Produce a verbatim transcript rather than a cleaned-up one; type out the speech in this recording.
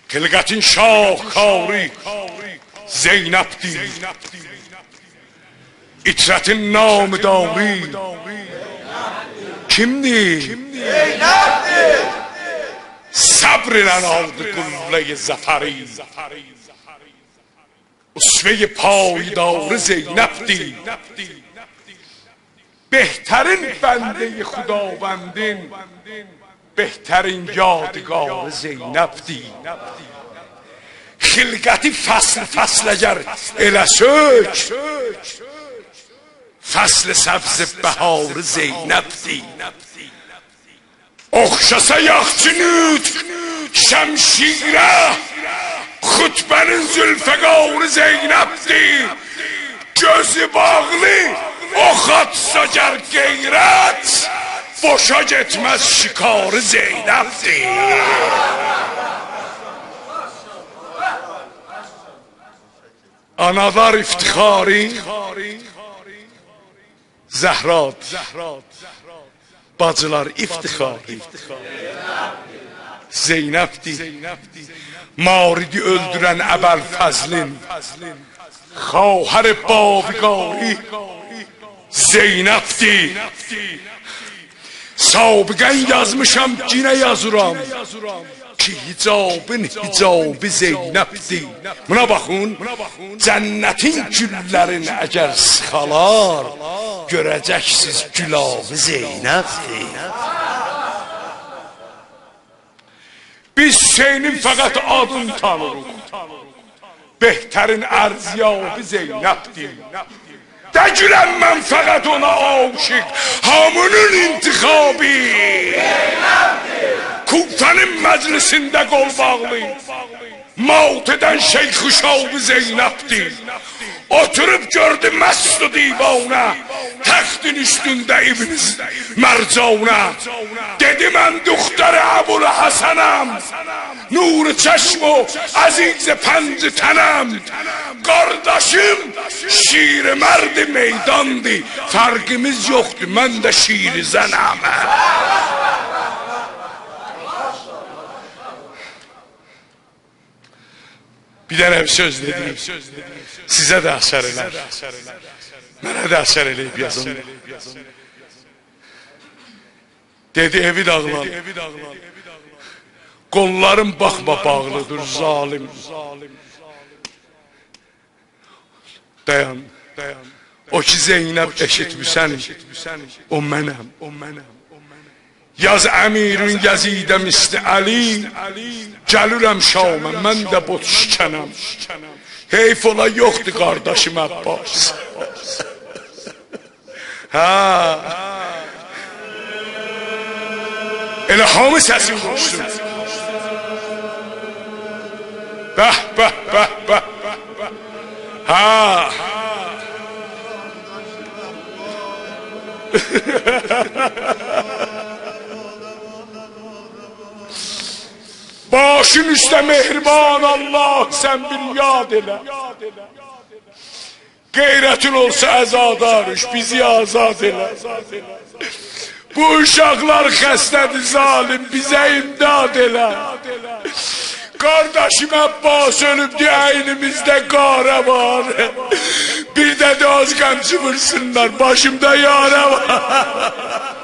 Xilqətin şahkarı Zeynəbdir. İtrətin namıdarı kimdir? Zeynəbdir. Sabr ilə aldı qülləyi zəfəri. Usve-i paydarı Zeynəbdir. Behterin bende-i Xudavəndin, behterin yadigarı Zeynəbdir. Xilqəti fasl fasl əgər elə sök, fasl səbz bəharı Zeynəbdir. Oxşasa yaxçınıt şəmşirə, xutbənin zülfəqarı Zeynəbdir. Gözü bağlı ox atsa gər qeyrət, boşa getməz şikarı Zeynəbdir. Analar iftixarı Zəhrad, bacılar iftixarı Zeynəbdir. Maridi öldürən Əbəlfəzlin xahər babiqarı Zeynəbdir. Sabiqən yazmışam, yine yazıram ki hicabın hicabı Zeynəbdir. Buna baxın, cənnətin güllərini əgər sıxalar, görəcəksiniz gülabı Zeynəbdir. Biz Hüseynin fəqət adını tanırıq, behterin ərziyabı Zeynəbdir. De güləm mən fəqət ona aşık, hamının intixabı Zeynəbdir. Kufənin məclisində qol bağlı, maut edən Şeyx-i Şabı Zeynəbdir. Oturup gördü məst-u divanə, təxtin üstündə İbn Mərcanə. Dedi mən duxtarı Əbul Həsənəm, nuru çeşmu aziz pəncı tənəm. Qardaşım şiir mərdi meydandı, fərqimiz yoxdur, mən də şiiri zənəm. Bir dənə bir söz dedim, sizə də əsər elər, mənə də əsər eləyib yazın. Dedi evi dağlan, qollarım baxma bağlıdır zalim. Dayan, o ki Zeynəb eşitmisən, o mənəm. Yaz əmirin Yezidə misli Əli, gəlirəm Şamə, mən də bot şikənəm. Heyf ola yoxdur qardaşım Əbbas. Ha. Elə hamı səsin qoşsun. Bəh, bəh, bəh, bəh. Ha. Başın üstə mehriban Allah, sən bir yad elə. Qeyrətin olsa əzadarış, bizi azad elə. Bu uşaqlar xəstədir zalim, bizə imdad elə. Kardeşim Abbas ölüb diye elimizde qara var. Bir de de az qamçı vursunlar, başımda yara var.